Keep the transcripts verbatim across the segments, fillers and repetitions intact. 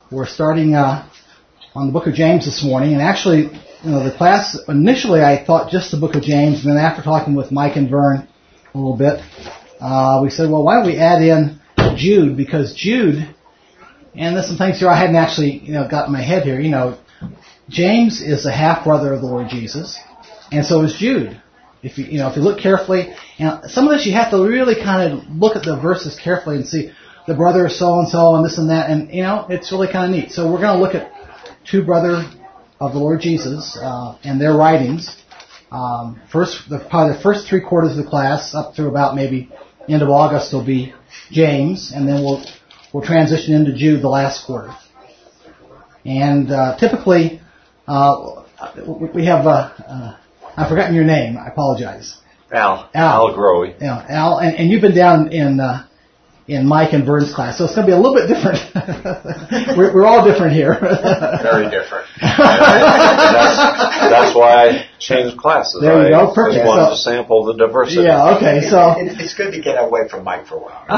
We're starting uh, on the book of James this morning, and actually, you know, the class, initially I thought just the book of James, and then after talking with Mike and Vern a little bit, uh, we said, well, why don't we add in Jude, because Jude, and there's some things here I hadn't actually, you know, got in my head here, you know, James is the half-brother of the Lord Jesus, and so is Jude. If you, you know, if you look carefully, and some of this you have to really kind of look at the verses carefully and see the brother so-and-so and this and that, and, you know, it's really kind of neat. So we're going to look at two brother of the Lord Jesus uh, and their writings. Um, first, the, probably the first three quarters of the class, up through about maybe end of August, will be James, and then we'll we'll transition into Jude the last quarter. And uh, typically, uh, we have, uh, uh, I've forgotten your name, I apologize. Al. Al. Al Growy. Yeah, Al, and, and you've been down in uh, in Mike and Vern's class, so it's going to be a little bit different. we're, we're all different here. Very different. that's, that's why I changed classes. There you I go, perfect. just wanted So, to sample the diversity. Yeah, okay, so... It, it's good to get away from Mike for a while.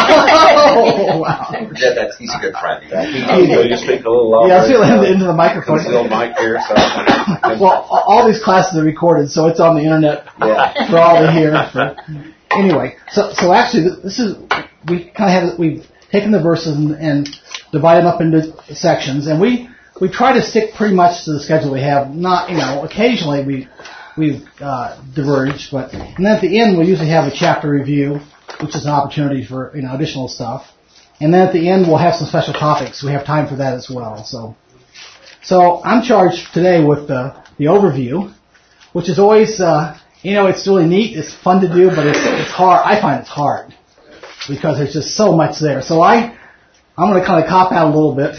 Oh, wow. Don't forget that he's a good friend. So you speak a little louder. Yeah, speak into, into the microphone. There's a little mic here. So. Well, all these classes are recorded, so it's on the internet yeah. for all to hear. For, anyway, so so actually, this is... We kind of have, we've taken the verses and, and divided them up into sections, and we, we try to stick pretty much to the schedule we have. Not, you know, occasionally we, we've, uh, diverged, but, and then at the end we usually have a chapter review, which is an opportunity for, you know, additional stuff. And then at the end we'll have some special topics. We have time for that as well, so. So I'm charged today with the, the overview, which is always, uh, you know, it's really neat, it's fun to do, but it's, it's hard, I find it's hard. Because there's just so much there. So I, I'm going to kind of cop out a little bit,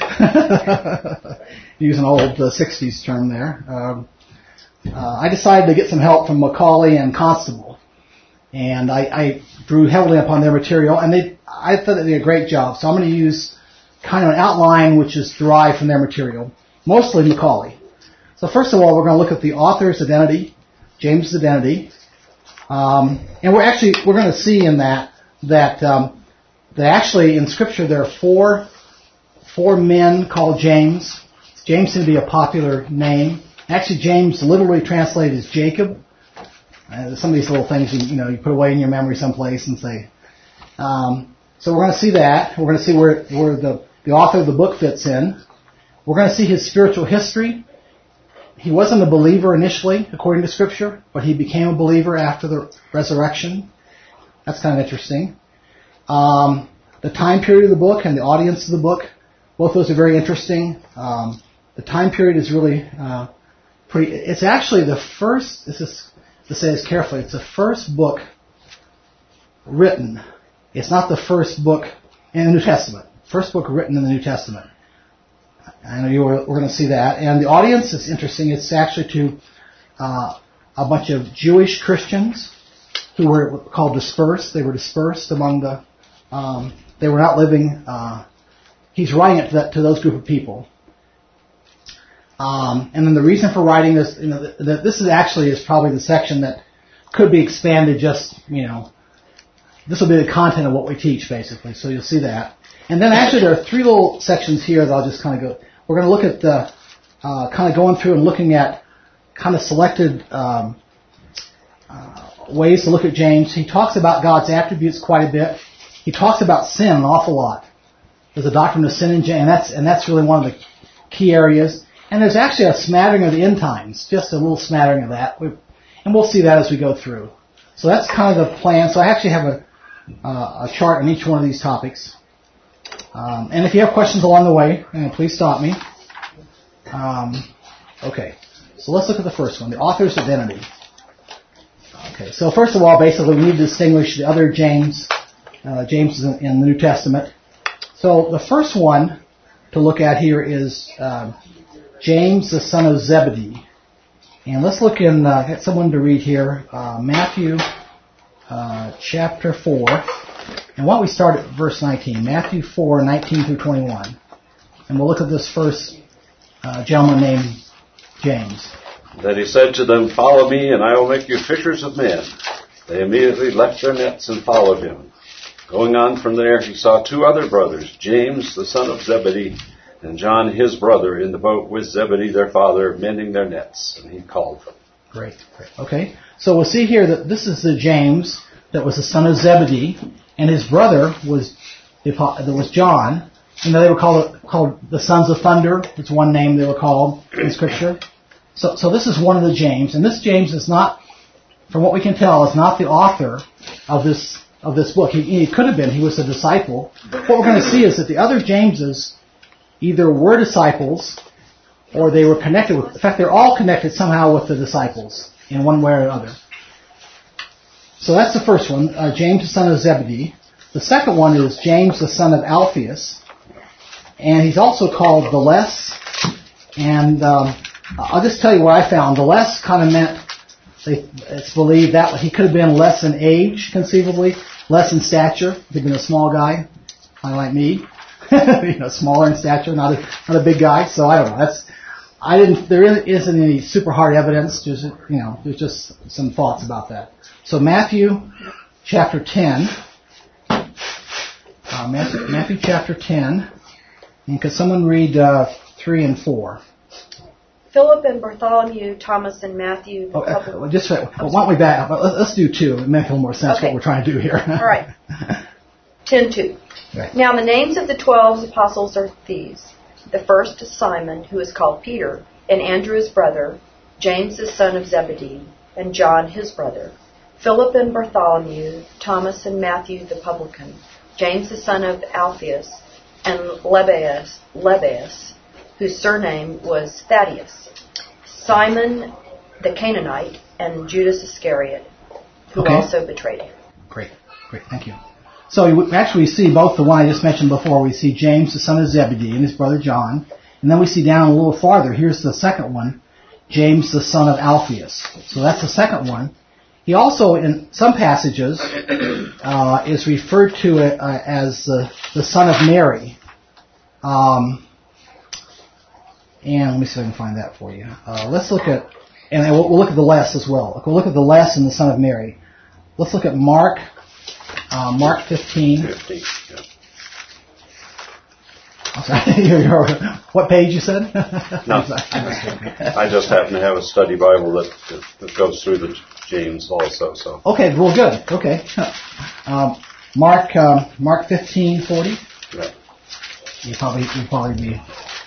use an old uh, sixties term there. Um, uh, I decided to get some help from Macaulay and Constable, and I, I drew heavily upon their material, and they, I thought they did a great job. So I'm going to use kind of an outline which is derived from their material, mostly Macaulay. So first of all, we're going to look at the author's identity, James' identity, um, and we're actually we're going to see in that. That um, that actually in Scripture there are four four men called James. James seems to be a popular name. Actually, James literally translated as Jacob. Uh, some of these little things you, you know you put away in your memory someplace and say. Um, so we're going to see that. We're going to see where where the the author of the book fits in. We're going to see his spiritual history. He wasn't a believer initially, according to Scripture, but he became a believer after the resurrection. That's kind of interesting. Um, the time period of the book and the audience of the book, both those are very interesting. Um, the time period is really uh, pretty. It's actually the first. This is to say this carefully. It's the first book written. It's not the first book in the New Testament. First book written in the New Testament. I know you were, we're going to see that. And the audience is interesting. It's actually to uh, a bunch of Jewish Christians who were called dispersed. They were dispersed among the, um, they were not living, uh, he's writing it to, that, to those group of people. Um, and then the reason for writing this, you know, the, the, this is actually is probably the section that could be expanded just, you know, this will be the content of what we teach basically, so you'll see that. And then actually there are three little sections here that I'll just kind of go, we're going to look at the, uh, kind of going through and looking at kind of selected, um, uh, ways to look at James. He talks about God's attributes quite a bit. He talks about sin an awful lot. There's a doctrine of sin in James, and that's, and that's really one of the key areas. And there's actually a smattering of the end times, just a little smattering of that. And we'll see that as we go through. So that's kind of the plan. So I actually have a, uh, a chart on each one of these topics. Um, and if you have questions along the way, you know, please stop me. Um, okay, so let's look at the first one, the author's identity. Okay, so first of all, basically, we need to distinguish the other James. Uh, James is in, in the New Testament. So the first one to look at here is uh, James, the son of Zebedee. And let's look in, uh, get someone to read here, uh, Matthew uh, chapter four. And why don't we start at verse nineteen, Matthew four, nineteen through twenty-one. And we'll look at this first uh, gentleman named James. Then he said to them, "Follow me, and I will make you fishers of men." They immediately left their nets and followed him. Going on from there, he saw two other brothers, James, the son of Zebedee, and John his brother in the boat with Zebedee their father, mending their nets. And he called them. Great, great. Okay, so we'll see here that this is the James that was the son of Zebedee, and his brother was there was John. You know, they were called called the sons of thunder. It's one name they were called in Scripture. So, so this is one of the James, and this James is not, from what we can tell, is not the author of this of this book. He, he could have been. He was a disciple. What we're going to see is that the other Jameses either were disciples or they were connected with. In fact, they're all connected somehow with the disciples in one way or another. So that's the first one, uh, James the son of Zebedee. The second one is James the son of Alphaeus. And he's also called the less. And um, I'll just tell you what I found. The less kind of meant, they, it's believed that he could have been less in age, conceivably, less in stature. He could have been a small guy, kind of like me. you know, smaller in stature, not a, not a big guy. So I don't know. That's, I didn't, there isn't any super hard evidence. Just, you know, there's just some thoughts about that. So Matthew chapter ten. Uh, Matthew, Matthew chapter ten. And could someone read uh, three and four? Philip and Bartholomew, Thomas and Matthew. The oh, uh, well, just well, why don't we back up? Let's do two. It makes a little more sense okay. what we're trying to do here. All right. ten two. Right. Now the names of the twelve apostles are these. The first is Simon, who is called Peter, and Andrew his brother, James the son of Zebedee, and John his brother, Philip and Bartholomew, Thomas and Matthew the publican, James the son of Alphaeus, and Lebbaeus, Lebbaeus, whose surname was Thaddeus, Simon the Canaanite, and Judas Iscariot, who okay. also betrayed him. Great, great, thank you. So we actually see both the one I just mentioned before. We see James the son of Zebedee and his brother John, and then we see down a little farther. Here's the second one, James the son of Alphaeus. So that's the second one. He also, in some passages, uh, is referred to uh, as uh, the son of Mary. Um, and let me see if I can find that for you. Uh, let's look at, and we'll, we'll look at the less as well. We'll look at the less and the son of Mary. Let's look at Mark, uh, Mark fifteen. fifteen, yeah. I'm sorry, you're, you're, what page you said? No, I just happen to have a study Bible that, that, that goes through the James also. So okay, well, good. Okay, um, Mark, um, Mark fifteen forty. Right. You probably, you probably be,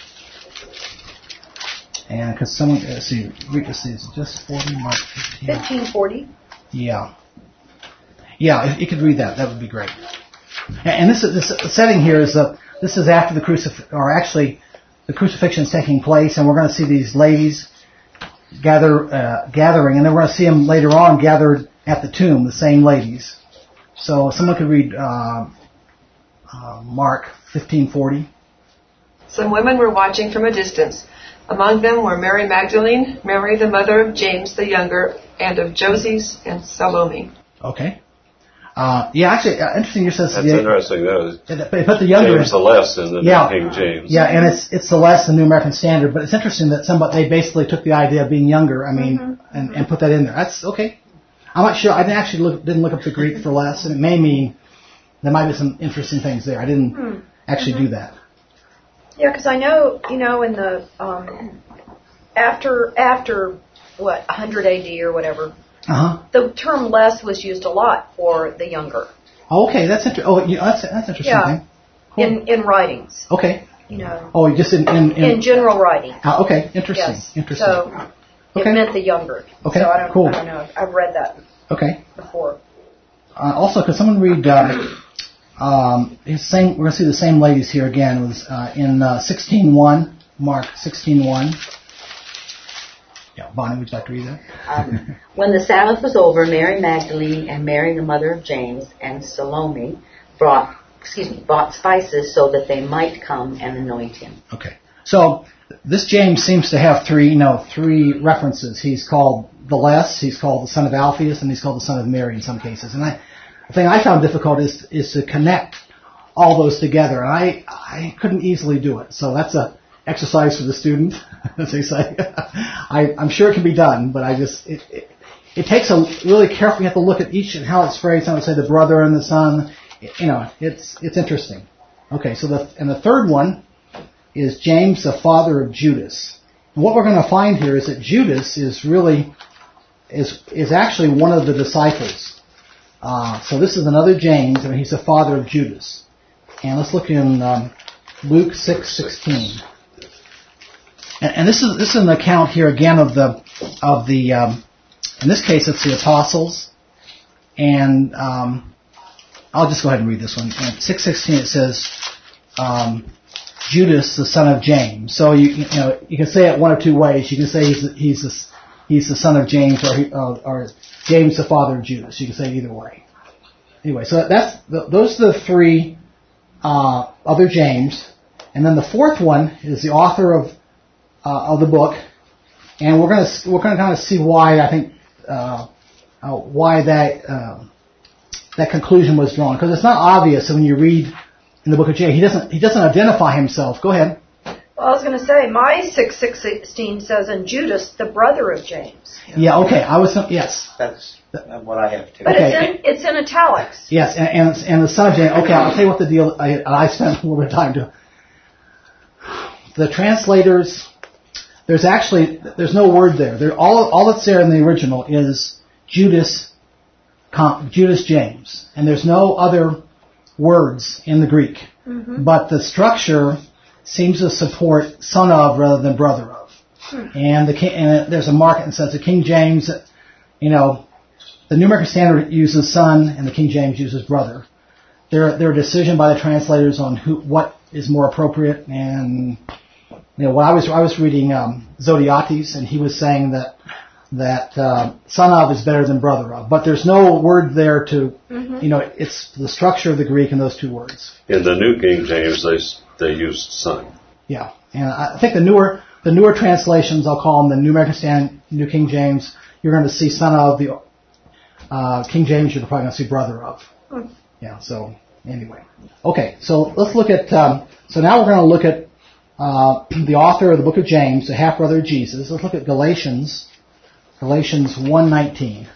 and because someone, let's see, read this is just forty, Mark fifteen. Fifteen forty. Yeah, yeah, if you could read that, that would be great. And this is this setting here is the. This is after the crucif, or actually, the crucifixion is taking place, and we're going to see these ladies gather, uh, gathering, and then we're going to see them later on gathered at the tomb, the same ladies. So, someone could read uh, uh, Mark fifteen forty. Some women were watching from a distance. Among them were Mary Magdalene, Mary the mother of James the younger, and of Joses and Salome. Okay. Uh, yeah, actually, uh, interesting. You says that's the, interesting. That is, they put the younger James the less in the yeah, King James. Yeah, and it's it's the less in the New American Standard. But it's interesting that somebody they basically took the idea of being younger. I mean, mm-hmm. and, and put that in there. That's okay. I'm not sure. I didn't actually look didn't look up the Greek for less, and it may mean there might be some interesting things there. I didn't mm-hmm. actually do that. Yeah, because I know you know in the um, after after what one hundred A D or whatever. Uh-huh. The term less was used a lot for the younger. Oh, okay, that's interesting. Oh, you know, that's that's interesting. Yeah. Thing. Cool. In in writings. Okay. You know. Oh, just in in, in, in general writing. Uh, okay, interesting. Yes. Interesting. So okay. it meant the younger. Okay. So I don't, cool. I don't know. I've read that. Okay. Before. Uh, also, could someone read? Um, um, same, we're going to see the same ladies here again. It was uh, in uh, sixteen one, Mark sixteen one. Yeah, Bonnie, would you like to read that? Um, when the Sabbath was over, Mary Magdalene and Mary, the mother of James, and Salome brought, excuse me, bought spices so that they might come and anoint him. Okay, so this James seems to have three, you know, three references. He's called the less, he's called the son of Alphaeus, and he's called the son of Mary in some cases. And I, the thing I found difficult is is to connect all those together. And I I couldn't easily do it. So that's a exercise for the student, as they say. I, I'm sure it can be done, but I just, it, it, it takes a really careful, you have to look at each and how it's phrased. I would say the brother and the son, you know, it's, it's interesting. Okay, so the, and the third one, is James, the father of Judas. And what we're going to find here is that Judas is really, is is actually one of the disciples. Uh, so this is another James, and he's the father of Judas. And let's look in um, Luke six sixteen. And, and this is this is an account here again of the of the um, in this case it's the apostles. And um, I'll just go ahead and read this one. In six sixteen it says um, Judas, the son of James. So you you know you can say it one of two ways. You can say he's the, he's the, he's the son of James, or he, uh, or James, the father of Judas. You can say it either way. Anyway, so that's the, those are the three uh, other James, and then the fourth one is the author of uh, of the book, and we're gonna we're gonna kind of see why I think uh, uh, why that uh, that conclusion was drawn, because it's not obvious when you read in the book of James. He doesn't he doesn't identify himself. Go ahead. Well, I was going to say, my six sixteen says, and Judas, the brother of James. Yeah, okay. I was, yes. That's what I have too. But Okay. it's in it's in italics. Yes, and, and, and the son of James. Okay, I'll tell you what the deal, I, I spent a little bit of time to. The translators, there's actually, there's no word there. There all, all that's there in the original is Judas, Judas James. And there's no other words in the Greek. Mm-hmm. But the structure seems to support son of rather than brother of. Hmm. And the and there's a mark that says the King James, you know, the New American Standard uses son and the King James uses brother. There, there are decision by the translators on who, what is more appropriate. And you know, when I was I was reading um, Zodiates, and he was saying that that uh, son of is better than brother of. But there's no word there to, mm-hmm. you know, it's the structure of the Greek in those two words. In the New King James, they they used son. Yeah, and I think the newer the newer translations, I'll call them the New American Standard, New King James, you're going to see son of. The uh, King James, you're probably going to see brother of. Hmm. Yeah. So anyway, okay. So let's look at. Um, so now we're going to look at uh, the author of the book of James, the half brother of Jesus. Let's look at Galatians. Galatians one nineteen.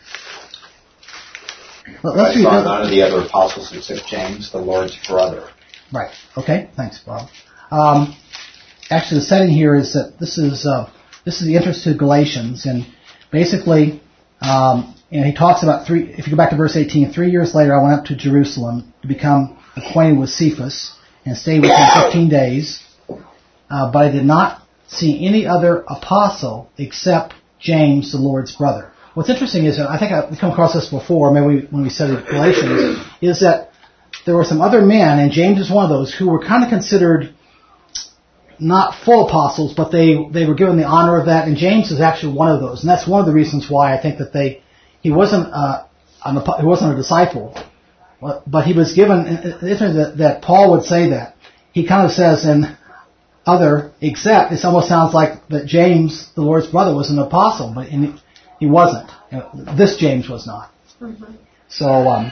Let's read none of the other apostles except James, the Lord's brother. Right. Okay. Thanks, Bob. Um, actually, the setting here is that this is uh, this is the entrance to Galatians, and basically, um, and he talks about three. If you go back to verse eighteen, three years later, I went up to Jerusalem to become acquainted with Cephas and stayed with him fifteen days. Uh, but I did not see any other apostle except James, the Lord's brother. What's interesting is, I think I've come across this before, maybe when we studied Galatians, is that there were some other men, and James is one of those, who were kind of considered not full apostles, but they, they were given the honor of that, and James is actually one of those. And that's one of the reasons why I think that they, he wasn't, uh, an, he wasn't a disciple, but, but he was given, it's interesting that, that Paul would say that. He kind of says in other, except, it almost sounds like that James, the Lord's brother, was an apostle, but in, he wasn't. You know, this James was not. Mm-hmm. So, um,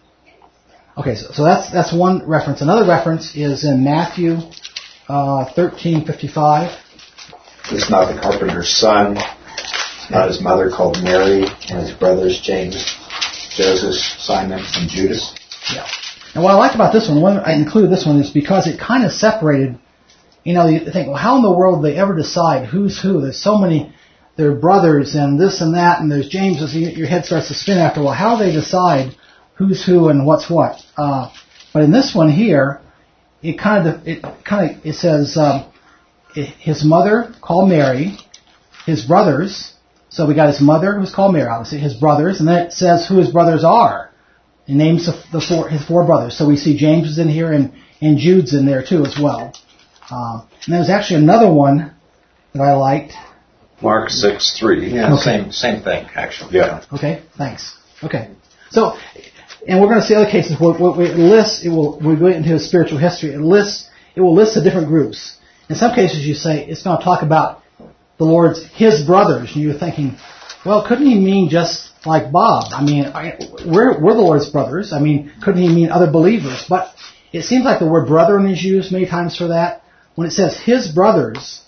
okay, so, so that's that's one reference. Another reference is in Matthew uh, thirteen fifty-five. Is not the carpenter's son, not his mother called Mary, and his brothers James, Joseph, Simon, and Judas. Yeah. And what I like about this one, one I included this one, is because it kind of separated. You know, you think, well, how in the world do they ever decide who's who? There's so many. They're brothers and this and that, and there's James. So your head starts to spin after a while. How do they decide who's who and what's what? Uh, but in this one here, it kind of it kind of it says um, his mother called Mary, his brothers. So we got his mother who's called Mary, obviously his brothers, and then it says who his brothers are. It names the, the four his four brothers. So we see James is in here and and Jude's in there too as well. Uh, and there's actually another one that I liked. Mark six three. Yeah, okay. same same thing, actually. Yeah. Okay, thanks. Okay. So, and we're going to see other cases where, where it lists, it will, we go into spiritual history, it lists, it will list the different groups. In some cases you say, it's going to talk about the Lord's, his brothers, and you're thinking, well, couldn't he mean just like Bob? I mean, I, we're, we're the Lord's brothers. I mean, couldn't he mean other believers? But it seems like the word brethren is used many times for that. When it says his brothers,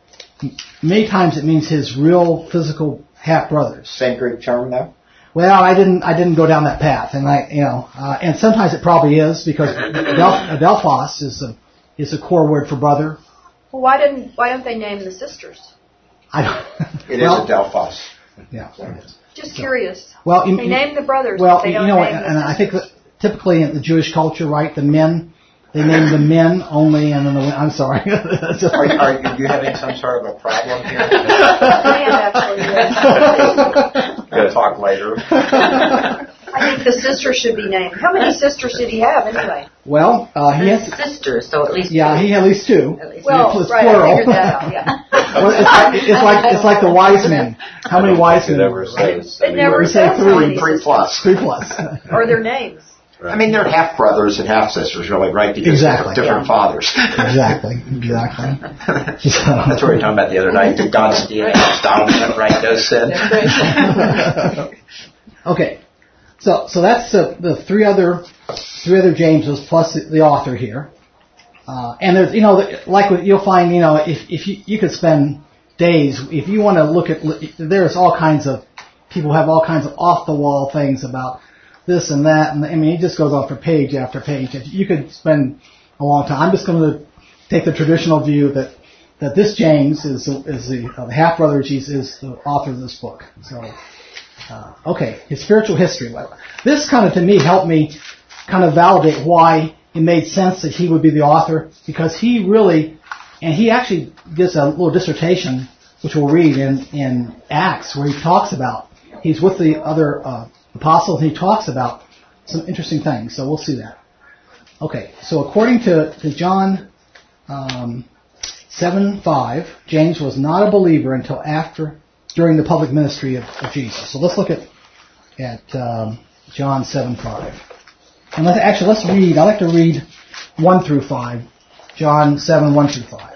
many times it means his real physical half brothers. Same Greek term, though. Well, I didn't. I didn't go down that path, and I, you know, uh, and sometimes it probably is because Adel- Adelphos is a is a core word for brother, Well, why didn't why don't they name the sisters? I don't. It well, is Adelphos. Yeah. Just curious. Well, you, they you, name the brothers. Well, but they you don't know, name and, the and I think sisters. that typically in the Jewish culture, right, the men, they name the men only, and then the women. I'm sorry. That's Are, are you having some sort of a problem here? Land actually is. We'll talk later. I think the sisters should be named. How many sisters did he have anyway? Well, uh, he has. Sisters, so at least Yeah, two. he had at least two. At least Well, It's right, plural. I figured that out, yeah. Well, it's, like, it's like it's like the wise men. How many wise It men? never says. It never We say says how many three, Three sisters. plus. Three plus. Or their names. I mean, they're half brothers and half sisters, really, right? Because Exactly. they're different fathers. Exactly. Exactly. So. That's what we were talking about the other night. Did God's D N A is dominant, right? No sin. Okay. So so that's the, the three other three other Jameses plus the, the author here. Uh, and there's, you know, like what you'll find, you know, if, if you, you could spend days, if you want to look at, there's all kinds of, people have all kinds of off-the-wall things about this and that, and I mean, it just goes on for page after page. You could spend a long time. I'm just going to take the traditional view that, that this James is, is the, uh, the half-brother of Jesus, is the author of this book. So, uh, okay, his spiritual history. This kind of, to me, helped me kind of validate why it made sense that he would be the author, because he really, and he actually gives a little dissertation, which we'll read in, in Acts, where he talks about, he's with the other uh, apostles, and he talks about some interesting things, so we'll see that. Okay, so according to, to John um, seven five, James was not a believer until after, during the public ministry of, of Jesus. So let's look at, at um, John seven five. And let's, actually, let's read, I like to read one through five. John seven, one through five.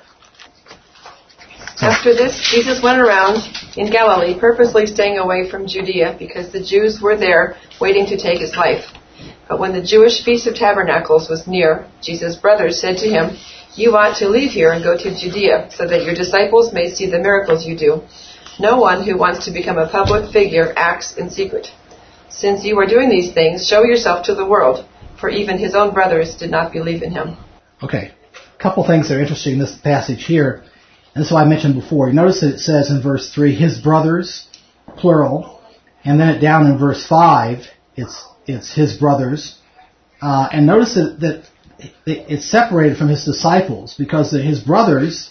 After this, Jesus went around in Galilee, purposely staying away from Judea, because the Jews were there waiting to take his life. But when the Jewish Feast of Tabernacles was near, Jesus' brothers said to him, "You ought to leave here and go to Judea, so that your disciples may see the miracles you do. No one who wants to become a public figure acts in secret. Since you are doing these things, show yourself to the world," for even his own brothers did not believe in him. Okay. A couple things that are interesting in this passage here. And this is what I mentioned before. You notice that it says in verse three, his brothers, plural. And then it down in verse five, it's it's his brothers. Uh, and notice that, that it's separated from his disciples, because his brothers,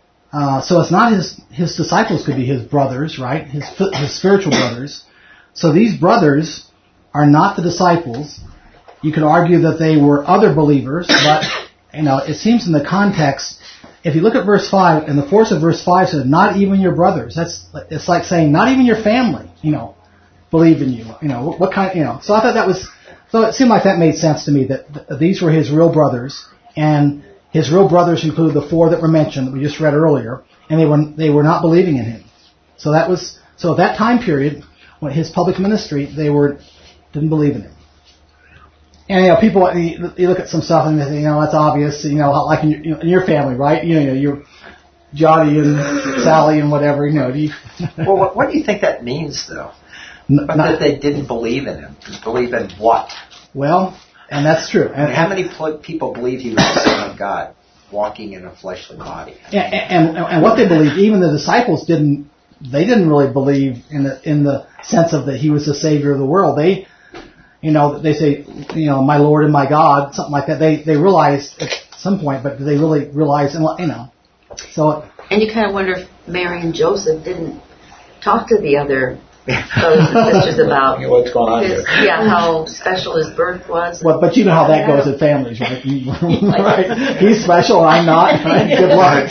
uh, so it's not his, his disciples could be his brothers, right? His, his spiritual brothers. So these brothers are not the disciples. You could argue that they were other believers, but, you know, it seems in the context, if you look at verse five, and the force of verse five says, not even your brothers. That's, it's like saying, not even your family, you know, believe in you. You know, what, what kind, you know. So I thought that was, so it seemed like that made sense to me, that th- these were his real brothers, and his real brothers include the four that were mentioned, that we just read earlier, and they were, they were not believing in him. So that was, so at that time period, when his public ministry, they were, didn't believe in him. And, you know, people, you, you look at some stuff and they think, you know, that's obvious, you know, like in your, you know, in your family, right? You know, you're Johnny and Sally and whatever, you know. Do you Well, what, what do you think that means, though? N- But not, that they didn't believe in him. Believe in what? well, and that's true. And And, how many pl- people believe he was the Son of God, walking in a fleshly body? and, and, and what they believed, even the disciples didn't, they didn't really believe in the, in the sense of that he was the Savior of the world. They, you know, they say, you know, my Lord and my God, something like that. They, they realized at some point, but did they really realize, you know, so. And you kind of wonder if Mary and Joseph didn't talk to the other brothers and sisters about What's going on his, here? yeah, how special his birth was. Well, but you know how that goes in families, right? Right? He's special, I'm not. Right? Good luck.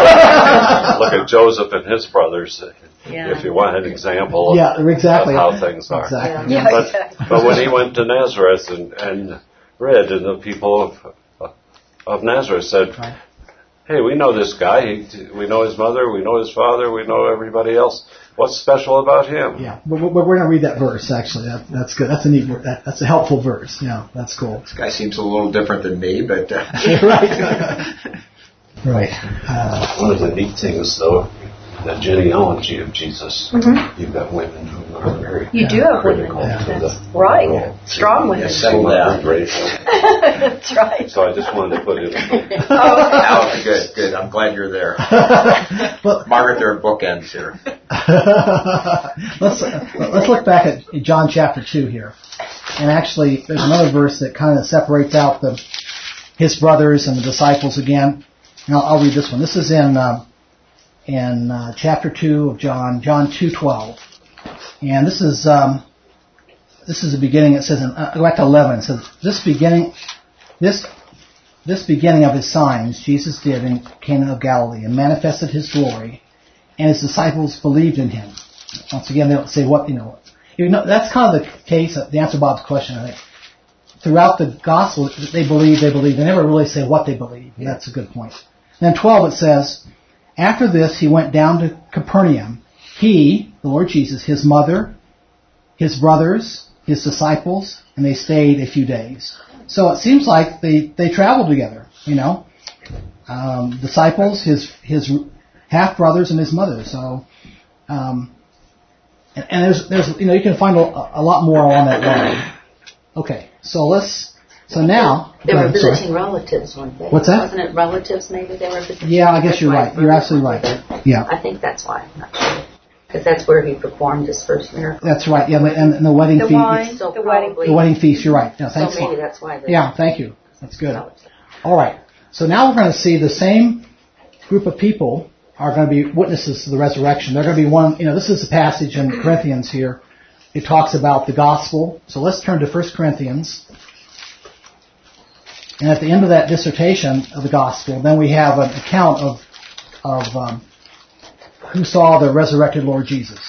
Yeah. Look at Joseph and his brothers, Yeah. if you want an example of, Yeah, exactly. of how things are. Exactly. Yeah, But, exactly. but when he went to Nazareth and, and read, and the people of, of Nazareth said, Right. hey, we know this guy. He, we know his mother. We know his father. We know everybody else. What's special about him? Yeah, but we're going to read that verse, actually. That, that's good. That's a neat word. That, that's a helpful verse. Yeah, that's cool. This guy seems a little different than me, but... Uh, Right. Right. Uh, One of the neat things, though, the genealogy of Jesus, Mm-hmm. you've got women who are very You do have women. critical to That's the right. role. Strong women. Yes, settle down. That's right. So I just wanted to put it in. Oh, good, good. I'm glad you're there. Well, Margaret, there are bookends here. let's let's look back at John chapter two here, and actually there's another verse that kind of separates out the his brothers and the disciples again. And I'll, I'll read this one. This is in uh, in uh, chapter two of John, John two twelve, and this is um, this is the beginning. It says in uh, go back to eleven. It says this beginning this. This beginning of his signs Jesus did in Cana of Galilee and manifested his glory, and his disciples believed in him. Once again, they don't say what, you know. You know that's kind of the case, the answer to Bob's question, I think. Throughout the gospel, they believe, they believe. They never really say what they believe. And that's a good point. And then twelve, it says, after this, he went down to Capernaum. He, the Lord Jesus, his mother, his brothers, his disciples, and they stayed a few days. So it seems like they, they traveled together, you know. Um, disciples, his his half brothers, and his mother. So, um, and, and there's there's you know you can find a, a lot more along that line. Okay, so let's so now They were uh, sorry. visiting relatives, weren't they? What's that? Wasn't it relatives? Maybe they were visiting. Yeah, I guess you're That's right. why You're brothers absolutely were right. there. Yeah, I think that's why. I'm not sure. Because that's where he performed his first miracle. that's right. Yeah, and, and the wedding The feast. wine, So the wedding. probably- The wedding feast. You're right. Yeah, So thanks. maybe that's why. They Yeah, thank you. That's good. All right. So now we're going to see the same group of people are going to be witnesses to the resurrection. They're going to be one, you know, this is a passage in Corinthians here. It talks about the gospel. So let's turn to First Corinthians. And at the end of that dissertation of the gospel, then we have an account of, of um, who saw the resurrected Lord Jesus.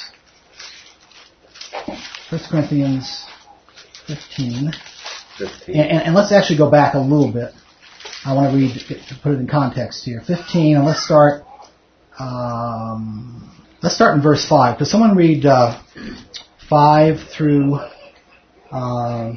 First Corinthians fifteen. fifteen. And, and, and let's actually go back a little bit. I want to read to put it in context here. fifteen, and let's start. Um, let's start in verse five. Could someone read uh, five through uh,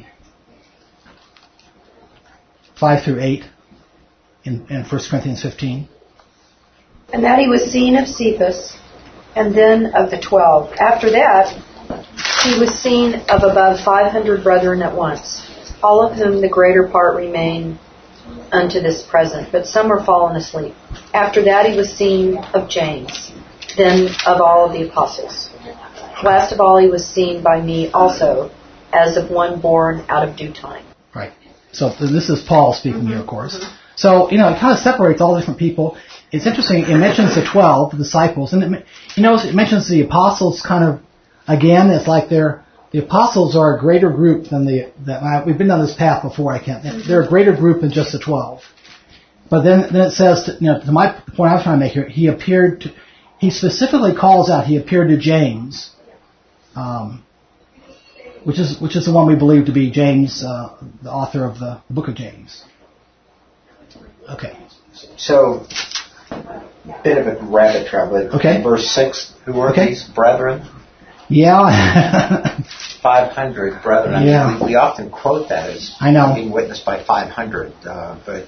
five through eight in, in First Corinthians fifteen? And that he was seen of Cephas, and then of the twelve. After that, he was seen of above five hundred brethren at once, all of whom the greater part remain unto this present, but some are fallen asleep. After that he was seen of James, then of all of the apostles. Last of all he was seen by me also, as of one born out of due time. Right. So this is Paul speaking mm-hmm. here, of course. Mm-hmm. So, you know, it kind of separates all different people. It's interesting, it mentions the twelve, the disciples, and it, you know, it mentions the apostles kind of, again, it's like they're, the apostles are a greater group than the, that I, we've been down this path before, I can't, mm-hmm. they're a greater group than just the twelve. But then, then it says, to, you know, to my the point I was trying to make here, he appeared to, he specifically calls out, he appeared to James, um, which is, which is the one we believe to be James, uh, the author of the, the book of James. Okay. So, bit of a rabbit trail. Okay. Verse six, who are okay. these brethren? Yeah. five hundred brethren. I yeah. mean, we, we often quote that as I know. being witnessed by five hundred, uh, but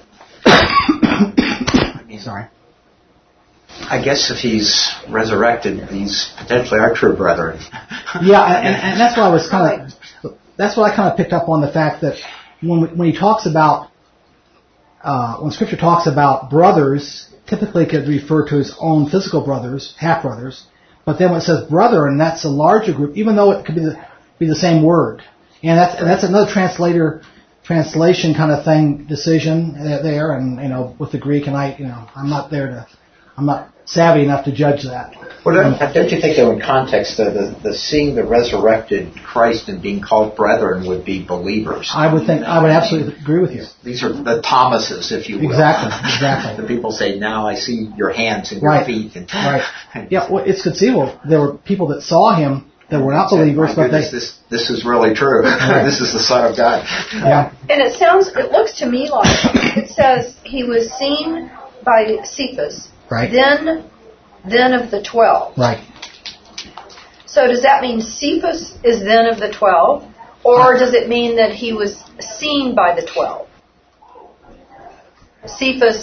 I mean, sorry. I guess if he's resurrected, these potentially are true brethren. Yeah, and, and that's what I was kind of. That's what I kind of picked up on, the fact that when when he talks about uh, when Scripture talks about brothers, typically could refer to his own physical brothers, half brothers. But then when it says brethren, that's a larger group, even though it could be the, be the same word. And that's and that's another translator translation kind of thing decision there. And you know, with the Greek, and I, you know, I'm not there to, I'm not savvy enough to judge that. Well, don't, don't you think, though, in context, the, the, the seeing the resurrected Christ and being called brethren would be believers? I would think, I would absolutely agree with you. These are the Thomases, if you will. Exactly, exactly. The people say, now I see your hands and your right. feet. And right. Yeah, well, it's conceivable. There were people that saw him that were not believers, but goodness, they... This, this is really true. Right. This is the Son of God. Yeah. And it sounds, it looks to me like, it says he was seen by Cephas. Right. Then, then of the twelve. Right. So does that mean Cephas is then of the twelve, or does it mean that he was seen by the twelve? Cephas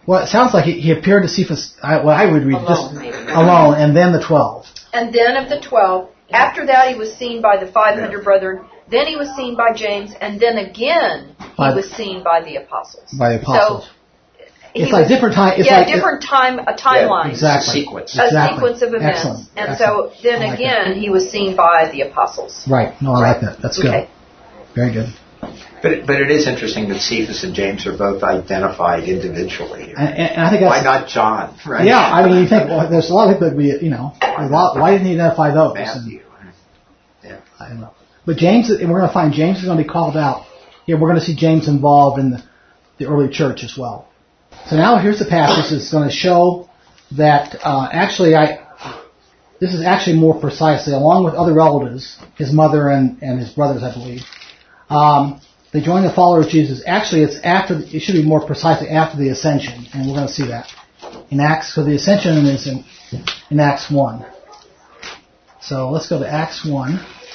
Well, it sounds like he, he appeared to Cephas. I, well, I would read Alone, just maybe. alone, and then the twelve. And then of the twelve, after that he was seen by the five hundred brethren. Then he was seen by James, and then again he By- was seen by the apostles. By the apostles. So It's he like was- different time. It's yeah, like different time, a timeline, exactly. Sequence. a Exactly. sequence of events. Excellent. And Excellent. so then I like again he was seen by the apostles. Right. No, I like that. That's Okay. good. Very good. But it, but it is interesting that Cephas and James are both identified individually. And, and I think that's Why not John? Right? Yeah, I mean, you think well, there's a lot of people that we, you know, a lot, why didn't he identify those? Matthew. And, I don't know. But James, and we're going to find James is going to be called out. Here, we're going to see James involved in the, the early church as well. So now here's the passage that's going to show that uh, actually I. This is actually more precisely, along with other relatives, his mother and, and his brothers, I believe. Um, they joined the followers of Jesus. Actually, it's after. It should be more precisely after the ascension, and we're going to see that in Acts. So the ascension is in, in Acts one. So let's go to Acts one,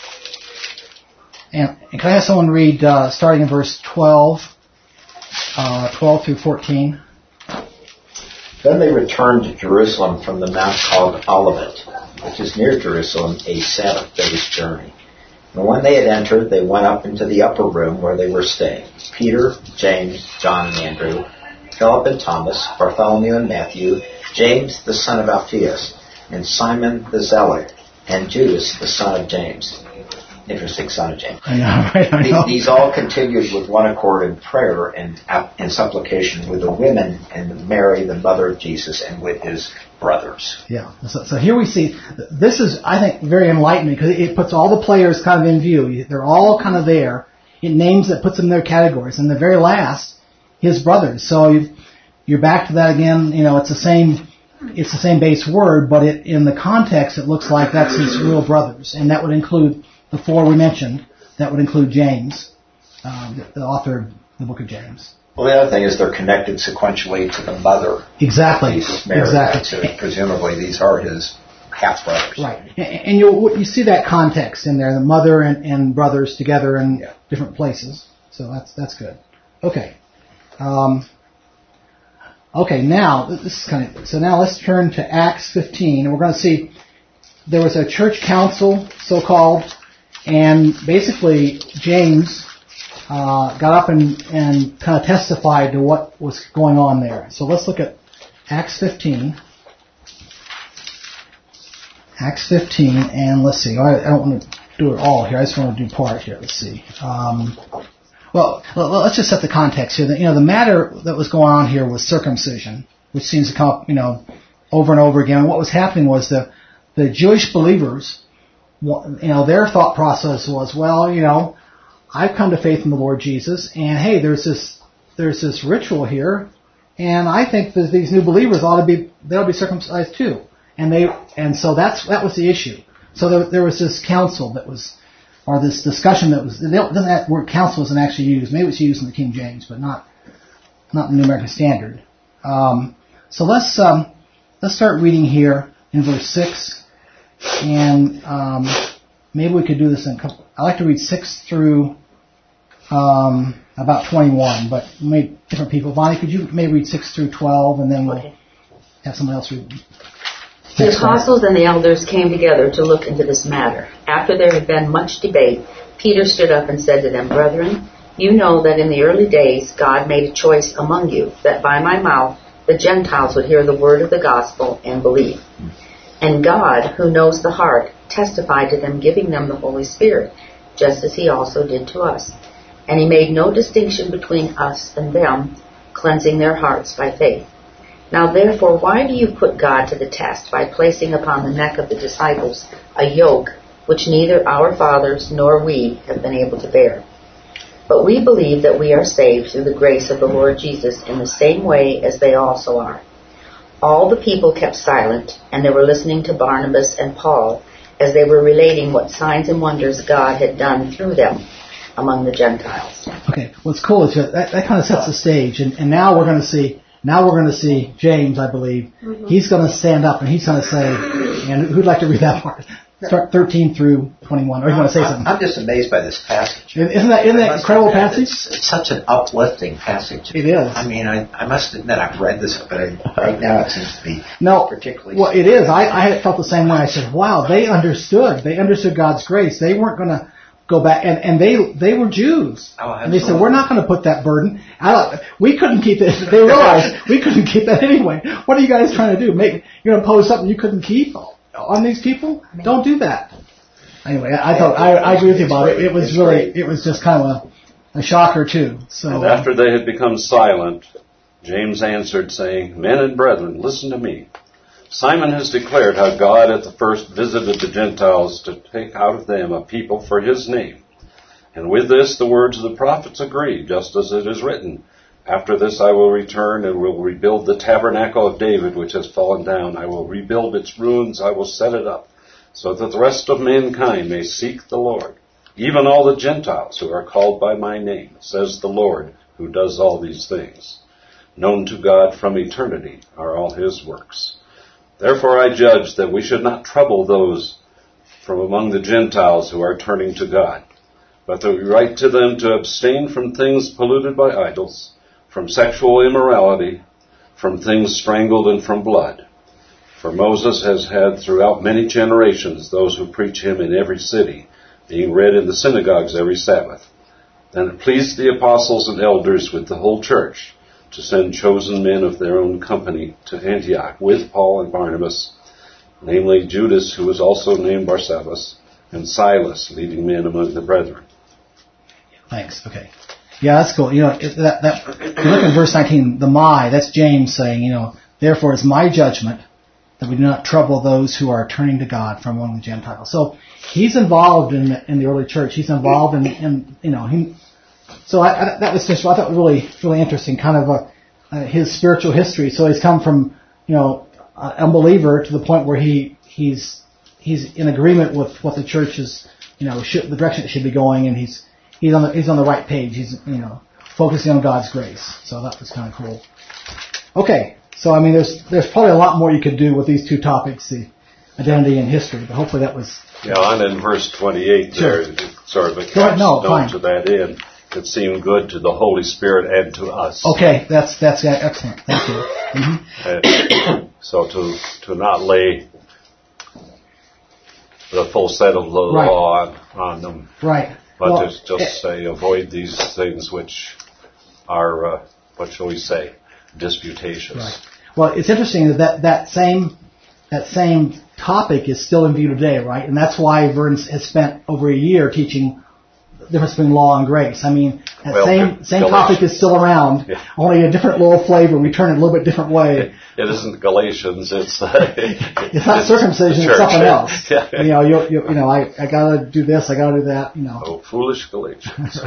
and, and can I have someone read uh, starting in verse twelve, uh, twelve through fourteen? Then they returned to Jerusalem from the mount called Olivet, which is near Jerusalem, a Sabbath day's journey. And when they had entered, they went up into the upper room where they were staying. Peter, James, John, and Andrew, Philip and Thomas, Bartholomew and Matthew, James the son of Alphaeus, and Simon the Zealot, and Judas the son of James. Interesting, son of James. I know, right? I know. These, these all continued with one accord in prayer and, and supplication with the women and Mary, the mother of Jesus, and with his brothers. Yeah. So, so here we see, this is, I think, very enlightening because it puts all the players kind of in view. They're all kind of there. It names that puts them in their categories. And the very last, his brothers. So you, you're back to that again. You know, it's the same, it's the same base word, but it, in the context, it looks like that's his real brothers. And that would include the four we mentioned. That would include James, um, the, the author of the book of James. Well, the other thing is they're connected sequentially to the mother. Exactly. He's Mary, exactly. So presumably these are his half-brothers. Right. And, and you you see that context in there, the mother and, and brothers together in Yeah. different places. So that's that's good. Okay. Um, okay, now, this is kind of, so now let's turn to Acts fifteen, and we're going to see there was a church council, so-called, and basically James uh, got up and, and kind of testified to what was going on there. So let's look at Acts fifteen. Acts fifteen, and let's see, I, I don't want to do it all here, I just want to do part here, let's see. Um, well, let's just set the context here. You know, the matter that was going on here was circumcision, which seems to come up, you know, over and over again. And what was happening was the the Jewish believers, you know, their thought process was, well, you know, I've come to faith in the Lord Jesus, and hey, there's this there's this ritual here, and I think that these new believers ought to be they ought to be circumcised too. And they and so that's that was the issue. So there, there was this council that was, or this discussion that was. It doesn't that word council isn't actually used. Maybe it's used in the King James, but not not in the New American Standard. Um, so let's um, let's start reading here in verse six, and um, maybe we could do this in. I like to read six through um, about twenty-one, but maybe different people. Bonnie, could you maybe read six through twelve, and then we'll Okay. have someone else read. The Next slide. apostles and the elders came together to look into this matter. After there had been much debate, Peter stood up and said to them, Brethren, you know that in the early days God made a choice among you, that by my mouth the Gentiles would hear the word of the gospel and believe. And God, who knows the heart, testified to them, giving them the Holy Spirit, just as he also did to us. And he made no distinction between us and them, cleansing their hearts by faith. Now therefore, why do you put God to the test by placing upon the neck of the disciples a yoke which neither our fathers nor we have been able to bear? But we believe that we are saved through the grace of the Lord Jesus in the same way as they also are. All the people kept silent, and they were listening to Barnabas and Paul as they were relating what signs and wonders God had done through them among the Gentiles. Okay, what's cool is that that, that kind of sets the stage, and, and now we're going to see. Now we're going to see James, I believe. Mm-hmm. He's going to stand up and he's going to say, and who'd like to read that part? start thirteen through twenty-one. Or you want to say something? I'm just amazed by this passage. Isn't that, isn't that an incredible passage? It's, it's such an uplifting passage. It is. I mean, I, I must admit I've read this, but I, right now it seems to be no, particularly... Well, it is. I, I felt the same way. I said, wow, they understood. They understood God's grace. They weren't going to go back. And, and they they were Jews. Oh, and they said, we're not going to put that burden. I, we couldn't keep it. They realized we couldn't keep that anyway. What are you guys trying to do? Make You're going to impose something you couldn't keep on these people? Don't do that. Anyway, I, I thought I, I agree with you about it. It was really, it was just kind of a, a shocker too. So and after they had become silent, James answered, saying, "Men and brethren, listen to me. Simon has declared how God at the first visited the Gentiles to take out of them a people for his name. And with this the words of the prophets agree, just as it is written, after this I will return and will rebuild the tabernacle of David, which has fallen down. I will rebuild its ruins, I will set it up, so that the rest of mankind may seek the Lord, even all the Gentiles who are called by my name, says the Lord, who does all these things. Known to God from eternity are all his works. Therefore I judge that we should not trouble those from among the Gentiles who are turning to God, but that we write to them to abstain from things polluted by idols, from sexual immorality, from things strangled, and from blood. For Moses has had throughout many generations those who preach him in every city, being read in the synagogues every Sabbath. Then it pleased the apostles and elders with the whole church to send chosen men of their own company to Antioch with Paul and Barnabas, namely Judas, who was also named Barsabbas, and Silas, leading men among the brethren." Thanks. Okay. Yeah, that's cool. You know, it, that, that, if you look in verse nineteen, the my, that's James saying, you know, therefore it's my judgment that we do not trouble those who are turning to God from among the Gentiles. So he's involved in the, in the early church. He's involved in, in you know, he, so I, I, that was just, I thought really, really interesting, kind of a, uh, his spiritual history. So he's come from, you know, uh, unbeliever to the point where he, he's, he's in agreement with what the church is, you know, should, the direction it should be going, and he's, he's on the, he's on the right page. He's, you know, focusing on God's grace. So that was kind of cool. Okay. So, I mean, there's there's probably a lot more you could do with these two topics, the identity and history, but hopefully that was... Yeah, and in verse twenty-eight sure. there, it sort of a capstone no, to that end. It seemed good to the Holy Spirit and to us. Okay, that's that's excellent. Thank you. Mm-hmm. Uh, so to to not lay the full set of the right. law on, on them. Right. But well, just, just it, say, avoid these things which are, uh, what shall we say, disputatious. Right. Well, it's interesting that, that that same that same topic is still in view today, right? And that's why Vern has spent over a year teaching the difference between law and grace. I mean, that well, same same Galatians. topic is still around, yeah. Only a different little flavor. We turn it a little bit different way. It, it isn't Galatians. It's uh, it's not circumcision. It's something else. Yeah. You know, you you, you know, I I gotta do this. I gotta do that. You know. Oh, foolish Galatians.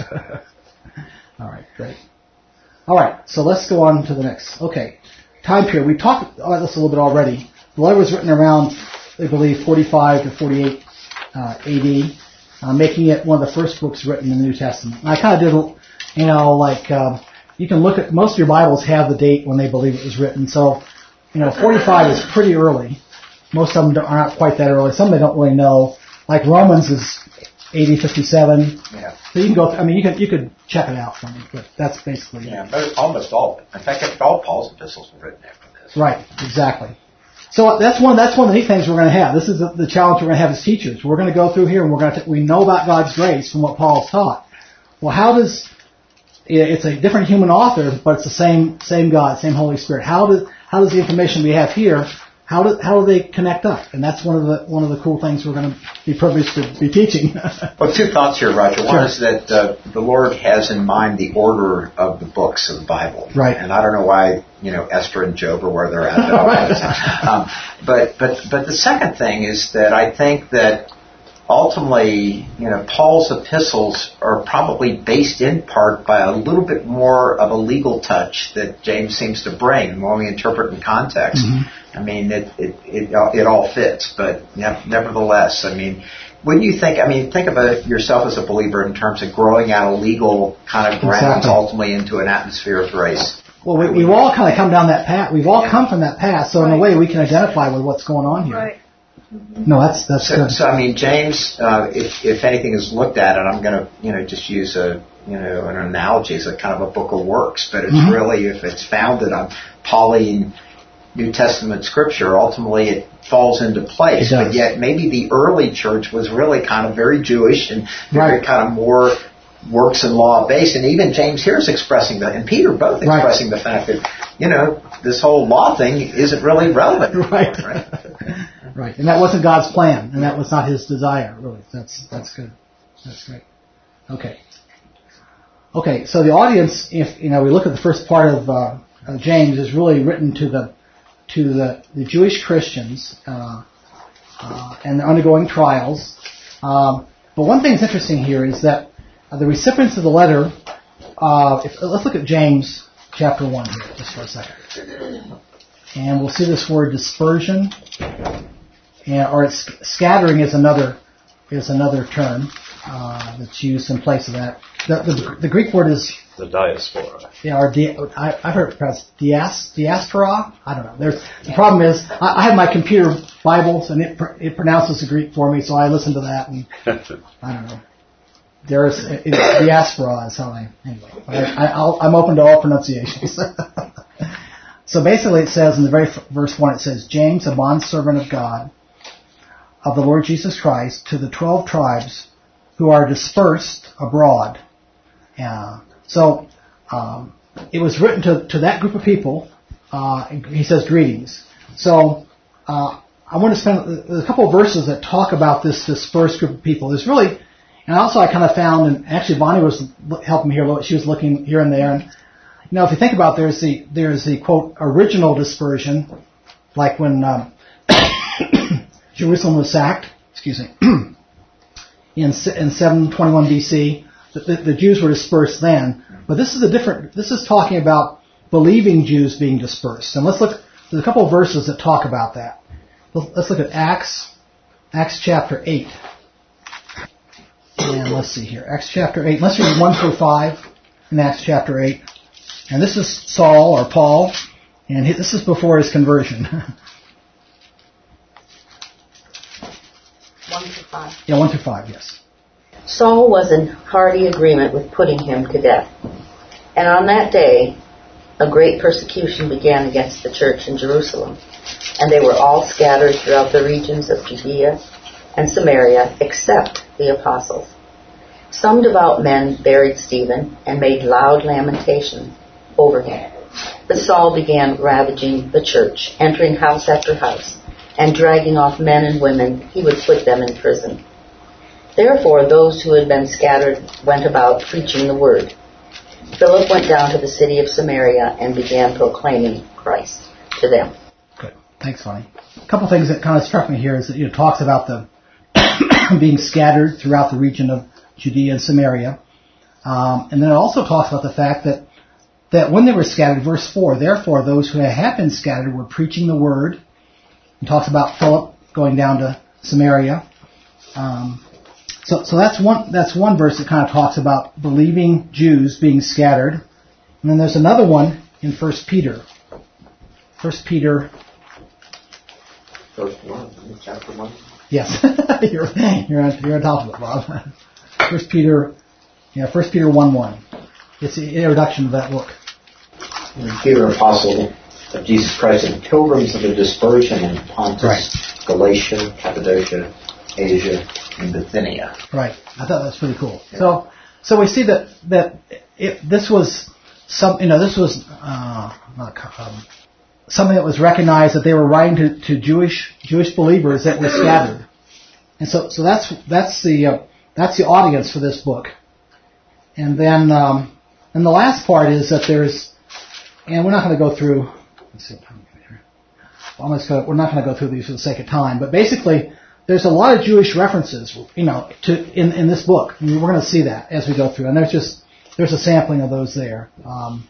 All right, great. All right, so let's go on to the next. Okay, time period. We talked about this a little bit already. The letter was written around, I believe, forty-five to forty-eight uh, A D, uh, making it one of the first books written in the New Testament. And I kind of did, you know, like um, you can look at most of your Bibles have the date when they believe it was written. So, you know, forty-five is pretty early. Most of them are not quite that early. Some they don't really know. Like Romans is A D fifty-seven. Yeah. So you can go. I mean, you could you could check it out for me, but that's basically yeah. it. But almost all of it. In fact, all Paul's epistles were written after this. Right. Exactly. So that's one. That's one of the neat things we're going to have. This is the, the challenge we're going to have as teachers. We're going to go through here, and we're going to. We know about God's grace from what Paul's taught. Well, how does it's a different human author, but it's the same same God, same Holy Spirit. How does how does the information we have here? How do how do they connect up? And that's one of the one of the cool things we're going to be privileged to be teaching. Well, two thoughts here, Roger. One sure. is that uh, the Lord has in mind the order of the books of the Bible, right? And I don't know why you know Esther and Job are where they're at. But, um, but but but the second thing is that I think that ultimately, you know, Paul's epistles are probably based in part by a little bit more of a legal touch that James seems to bring when we interpret in context. Mm-hmm. I mean, it, it it it all fits, but nevertheless, I mean, when you think, I mean, think about yourself as a believer in terms of growing out a legal kind of grounds exactly. ultimately into an atmosphere of grace. Well, we, we've all kind of come down that path. We've all come from that path, so in a way we can identify with what's going on here. Right. No, that's that's So, good. so I mean, James, uh, if if anything is looked at, and I'm going to you know just use a you know an analogy as a kind of a book of works, but it's Mhm. really if it's founded on Pauline New Testament scripture, ultimately it falls into place. It does. But yet maybe the early church was really kind of very Jewish and very Right. kind of more works and law based, and even James here is expressing that, and Peter both Right. expressing the fact that you know this whole law thing isn't really relevant. Right. Right. Right. And that wasn't God's plan, and that was not His desire, really. That's that's good. That's great. Okay. Okay. So the audience, if you know, we look at the first part of, uh, of James, is really written to the to the, the Jewish Christians, uh, uh, and they're undergoing trials. Um, but one thing that's interesting here is that uh, the recipients of the letter. Uh, if, let's look at James chapter one here, just for a second, and we'll see this word dispersion. And, or it's, scattering is another is another term uh, that's used in place of that. The, the, the Greek word is The diaspora. yeah, or di, I, I've heard it pronounced dias, diaspora. I don't know. There's, the problem is I, I have my computer Bibles and it pr- it pronounces the Greek for me, so I listen to that and I don't know. There's it, it, diaspora is how I anyway. I, I, I'll, I'm open to all pronunciations. So basically, it says in the very f- verse one, it says, James, a bondservant of God, of the Lord Jesus Christ, to the twelve tribes who are dispersed abroad. Uh, so um, it was written to, to that group of people. Uh, and he says greetings. So uh, I want to spend there's a couple of verses that talk about this dispersed group of people. There's really, and also I kind of found, and actually Bonnie was helping me here a little. She was looking here and there, and you know, if you think about, there's the there's the quote original dispersion, like when um, Jerusalem was sacked. Excuse me. in in seven twenty-one B C, the, the, the Jews were dispersed then. But this is a different. This is talking about believing Jews being dispersed. And let's look. There's a couple of verses that talk about that. Let's look at Acts, Acts chapter eight. And let's see here, Acts chapter eight. Let's read one through five in Acts chapter eight. And this is Saul or Paul, and he, this is before his conversion. One to five. Yeah, one through five, yes. Saul was in hearty agreement with putting him to death. And on that day, a great persecution began against the church in Jerusalem. And they were all scattered throughout the regions of Judea and Samaria, except the apostles. Some devout men buried Stephen and made loud lamentation over him. But Saul began ravaging the church, entering house after house, and dragging off men and women. He would put them in prison. Therefore, those who had been scattered went about preaching the word. Philip went down to the city of Samaria and began proclaiming Christ to them. Good. Thanks, Bonnie. A couple things that kind of struck me here is that it talks about the being scattered throughout the region of Judea and Samaria. Um, and then it also talks about the fact that, that when they were scattered, verse four, therefore those who had been scattered were preaching the word. It talks about Philip going down to Samaria. Um, so, so that's one, that's one verse that kind of talks about believing Jews being scattered. And then there's another one in First Peter. First Peter. First one, chapter one. Yes, you're you're on, you're on top of it, Bob. First Peter, yeah, First Peter one one. It's the introduction to that book. Peter, apostle of Jesus Christ, and pilgrims of the dispersion in Pontus, Right. Galatia, Cappadocia, Asia, and Bithynia. Right. I thought that was pretty cool. Yeah. So, so we see that that it, this was some, you know, this was uh, not, um, something that was recognized that they were writing to, to Jewish Jewish believers that were scattered, and so so that's that's the uh, that's the audience for this book. And then um, and the last part is that there's, and we're not going to go through. Let's see what time we got here. Well, I'm just gonna, we're not going to go through these for the sake of time, but basically there's a lot of Jewish references, you know, to in, in this book. I mean, we're going to see that as we go through, and there's just there's a sampling of those there. Um,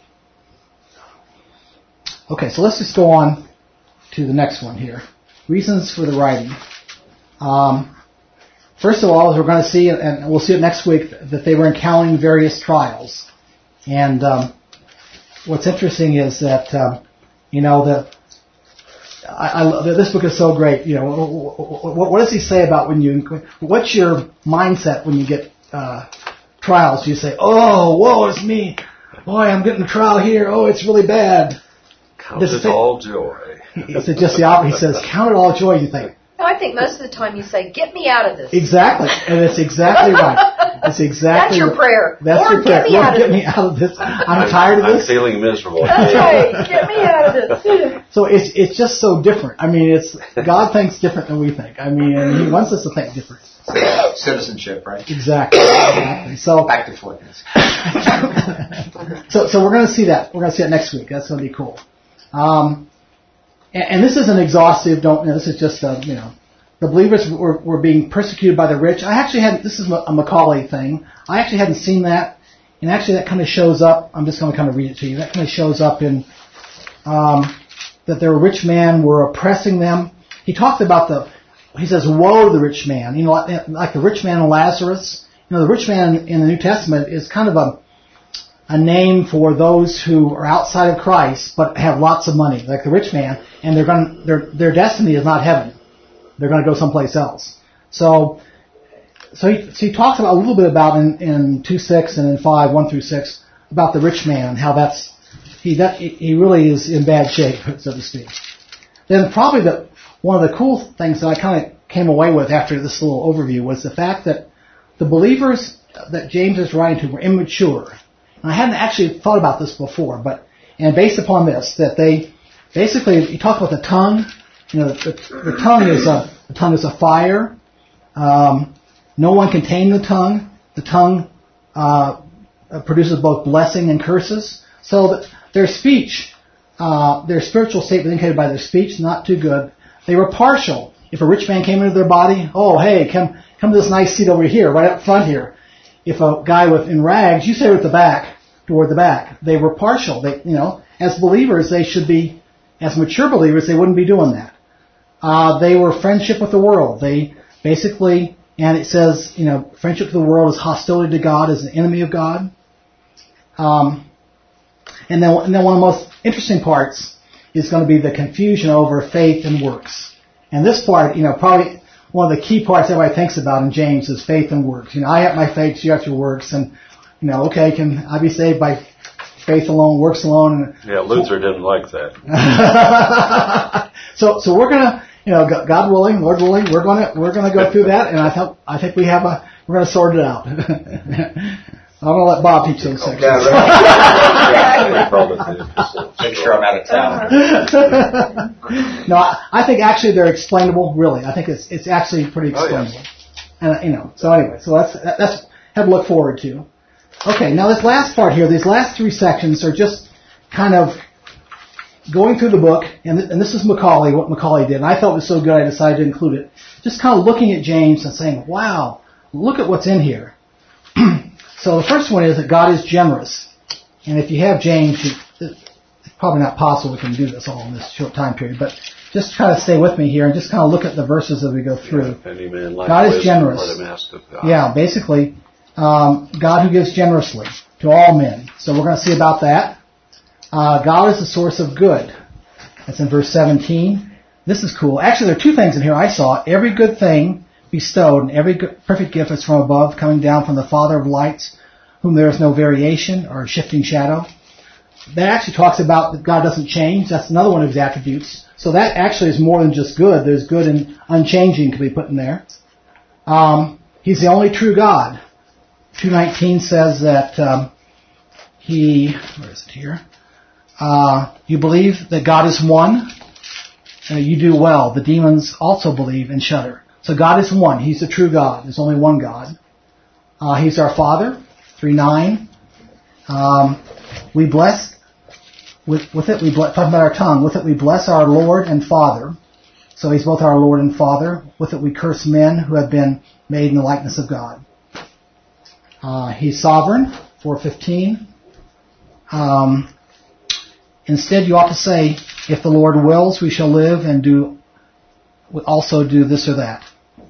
okay, so let's just go on to the next one here. Reasons for the writing. Um, first of all, as we're going to see, and we'll see it next week, that they were encountering various trials. And um, what's interesting is that um, you know the I, I love, this book is so great. You know, what, what does he say about when you? What's your mindset when you get uh, trials? You say, "Oh, woe is me! Boy, I'm getting a trial here. Oh, it's really bad." Count it all joy. Is it just the opposite? He says, "Count it all joy." You think. No, I think most of the time you say, "Get me out of this." Exactly, and it's exactly right. It's exactly. That's your prayer. That's Lord, your prayer. Get me, Lord, out, get of me out of this. I'm tired of this. I'm feeling miserable. That's right. Get me out of this. So it's it's just so different. I mean, it's God thinks different than we think. I mean, and He wants us to think different. Citizenship, right? Exactly. Exactly. So back to Philippians. so so we're going to see that. We're going to see that next week. That's going to be cool. Um, and, and this isn't exhaustive. Don't. You know, this is just a you know. The believers were, were being persecuted by the rich. I actually hadn't, this is a Macaulay thing. I actually hadn't seen that. And actually that kind of shows up, I'm just going to kind of read it to you. That kind of shows up in, um, that their rich man were oppressing them. He talked about the, he says, woe to the rich man. You know, like, like the rich man and Lazarus. You know, the rich man in the New Testament is kind of a, a name for those who are outside of Christ, but have lots of money, like the rich man, and they're going, their, their destiny is not heaven. They're going to go someplace else. So, so he, so he talks about a little bit about in, in two six and in five one through six about the rich man and how that's he that he really is in bad shape, so to speak. Then probably the one of the cool things that I kind of came away with after this little overview was the fact that the believers that James is writing to were immature. And I hadn't actually thought about this before, but and based upon this, that they basically he talked about the tongue. You know, the, the tongue is a the tongue is a fire. Um, no one can tame the tongue. The tongue uh, produces both blessing and curses. So that their speech, uh, their spiritual state was indicated by their speech, not too good. They were partial. If a rich man came into their body, oh hey, come come to this nice seat over here, right up front here. If a guy with in rags, you sit at the back, toward the back. They were partial. They, you know, as believers, they should be, as mature believers, they wouldn't be doing that. Uh, they were friendship with the world. They basically, and it says, you know, friendship with the world is hostility to God, is an enemy of God. Um, and then, and then one of the most interesting parts is going to be the confusion over faith and works. And this part, you know, probably one of the key parts everybody thinks about in James is faith and works. You know, I have my faith, you have your works, and, you know, okay, can I be saved by faith alone, works alone? Yeah, Luther didn't like that. so, so we're gonna, you know, God willing, Lord willing, we're gonna we're gonna go through that, and I think I think we have a we're gonna sort it out. I'm gonna let Bob teach those sections. Yeah, right. Make sure I'm out of town. No, I, I think actually they're explainable. Really, I think it's it's actually pretty explainable. Oh, yeah. And you know, so anyway, so that's that's have to look forward to. Okay, now this last part here, these last three sections are just kind of going through the book, and, th- and this is Macaulay, what Macaulay did, and I felt it was so good I decided to include it. Just kind of looking at James and saying, wow, look at what's in here. So the first one is that God is generous. And if you have James, you, it's probably not possible we can do this all in this short time period, but just try to stay with me here and just kind of look at the verses as we go through. Yeah, any man like God is wisdom, generous. let him ask of God. Yeah, basically, um, God who gives generously to all men. So we're going to see about that. Uh, God is the source of good. That's in verse seventeen. This is cool. Actually, there are two things in here I saw. Every good thing bestowed and every good, perfect gift is from above, coming down from the Father of lights, whom there is no variation or shifting shadow. That actually talks about that God doesn't change. That's another one of his attributes. So that actually is more than just good. There's good and unchanging to be put in there. Um, he's the only true God. two nineteen says that um, he, where is it here? Uh, you believe that God is one. Uh, you do well. The demons also believe and shudder. So God is one. He's the true God. There's only one God. Uh, he's our Father. three nine. Um, we bless, with, with it we bless, talking about our tongue, with it we bless our Lord and Father. So he's both our Lord and Father. With it we curse men who have been made in the likeness of God. Uh, he's sovereign. four fifteen. Um, instead you ought to say, if the Lord wills, we shall live and do, also do this or that.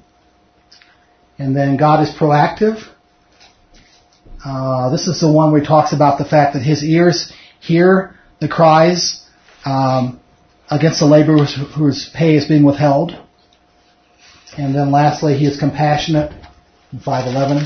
And then God is proactive. Uh, this is the one where he talks about the fact that his ears hear the cries um, against the laborers whose pay is being withheld. And then lastly, he is compassionate in five eleven.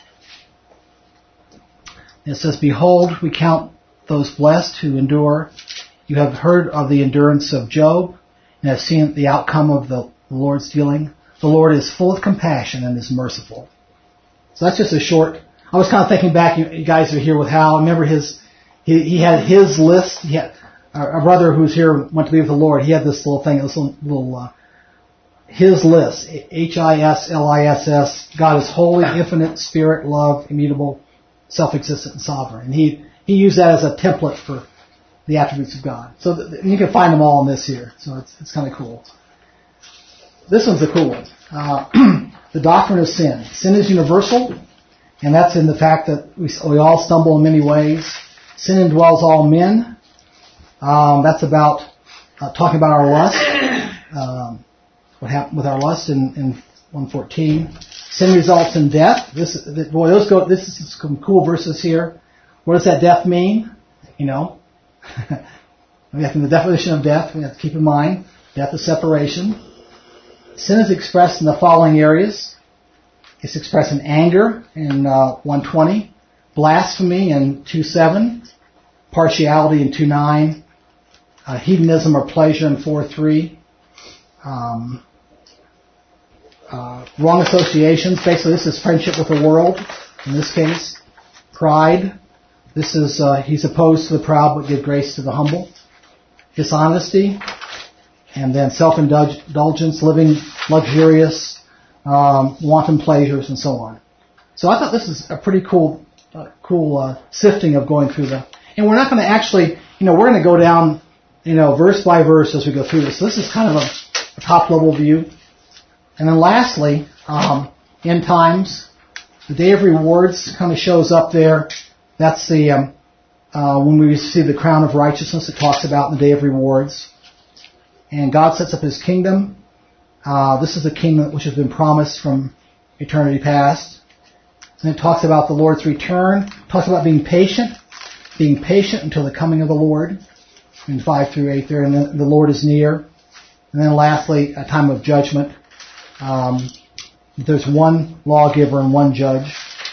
It says, "Behold, we count those blessed who endure. You have heard of the endurance of Job and have seen the outcome of the Lord's dealing. The Lord is full of compassion and is merciful." So that's just a short. I was kind of thinking back. You, you guys are here with Hal. Remember his? He, he had his list. He had our, our brother who's here went to be with the Lord. He had this little thing. This little, little uh, his list. H I S L I S S. God is holy, infinite, spirit, love, immutable, self-existent, and sovereign. And he he used that as a template for the attributes of God. So th- you can find them all in this here. So it's it's kind of cool. This one's a cool one. Uh, the doctrine of sin. Sin is universal, and that's in the fact that we, we all stumble in many ways. Sin indwells all men. Um, that's about uh, talking about our lust. Um, what happened with our lust in, in one fourteen. Sin results in death. This boy, those go. This is some cool verses here. What does that death mean? You know, we have the definition of death. We have to keep in mind death is separation. Sin is expressed in the following areas. It's expressed in anger in uh, one twenty, blasphemy in two seven, partiality in two nine, uh, hedonism or pleasure in four three, um, uh, wrong associations. Basically, this is friendship with the world. In this case, pride. This is uh, he's opposed to the proud but give grace to the humble. Dishonesty. And then self-indulgence, living luxurious, um, wanton pleasures, and so on. So I thought this is a pretty cool, uh, cool uh, sifting of going through the. And we're not going to actually, you know, we're going to go down, you know, verse by verse as we go through this. So this is kind of a, a top-level view. And then lastly, um, end times, the day of rewards kind of shows up there. That's the um, uh, when we receive the crown of righteousness. It talks about the day of rewards. And God sets up His kingdom. Uh, this is the kingdom which has been promised from eternity past. And it talks about the Lord's return. It talks about being patient, being patient until the coming of the Lord. In five through eight there, and then the Lord is near. And then lastly, a time of judgment. Um, there's one lawgiver and one judge.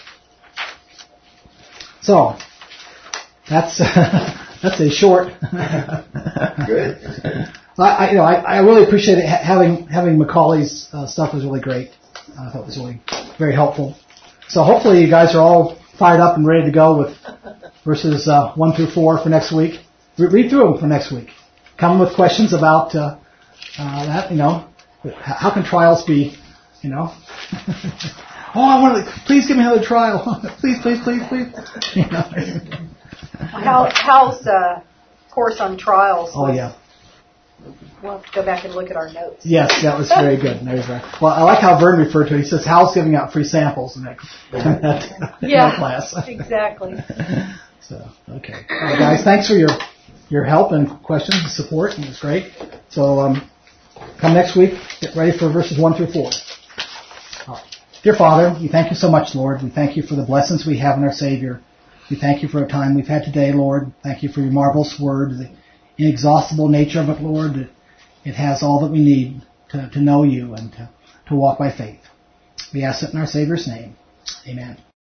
So that's that's a short. Good. I, I, you know, I, I really appreciate it. Having having Macaulay's uh, stuff was really great. I thought it was really very helpful. So hopefully you guys are all fired up and ready to go with verses uh, one through four for next week. Re- read through them for next week. Come with questions about uh, uh, that. You know, how can trials be? You know, oh, I want to. Please give me another trial. please, please, please, please. You know. How, how's uh, course on trials? Oh yeah. We'll have to go back and look at our notes. Yes, that was very good. Very good. Well, I like how Vern referred to it. He says, Hal's giving out free samples in that, in that, in yeah, that class. Exactly. So, okay. All right, guys, thanks for your your help and questions and support. It was great. So, um, come next week. Get ready for verses one through four. All right. Dear Father, we thank you so much, Lord. We thank you for the blessings we have in our Savior. We thank you for the time we've had today, Lord. Thank you for your marvelous word, the inexhaustible nature of it, Lord. It has all that we need to, to know you and to, to walk by faith. We ask it in our Savior's name. Amen.